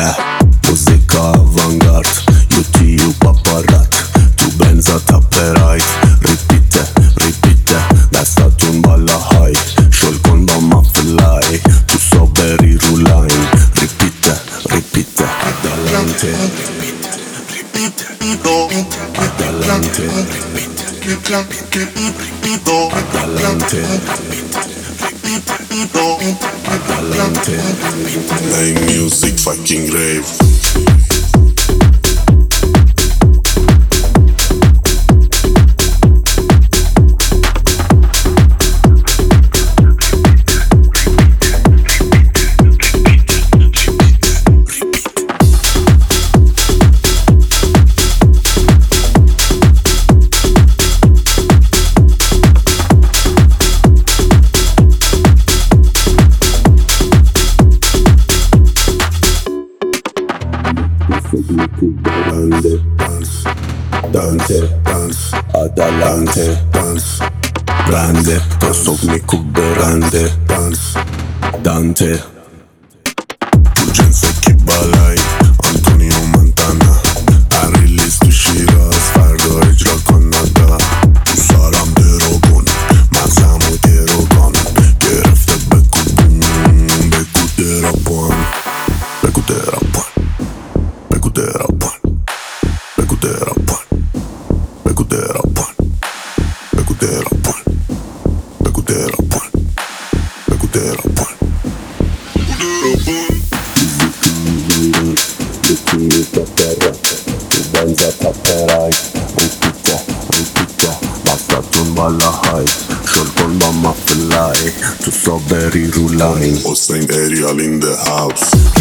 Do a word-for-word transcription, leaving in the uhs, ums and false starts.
yeah. Muzyka avantgard, YouTube aparat, tu benza tapperajt. Ripite, ripite, dastatun balla ħajt. Xol kondom ma fil-laj, tu soberi rulajn. Ripite, ripite, adelante. Adelante, adelante, adelante. Play music, fucking rave. Grande, dance, dance, dance, adelante, dance, grande, tosok mi kuberande, dance, dante. Urgență Kibalai, Antonio Montana. I release tu Shiraz, فردا اجرا کن ندا. تو سرم دروگون، مغزمو گروگان. گرفته بگو بوم، بگو درابان. بگو درابان، بگو درابان. بگو درابان، بگو درابان. بگو درابان، بگو درابان. بگو درابان. YouTube aparat, tu benza tapperajt. Ripite, ripite, dastatun balla ħajt. Xol kondom ma fil-laj, tu soberi rulajn. Hossein Ariel in the house.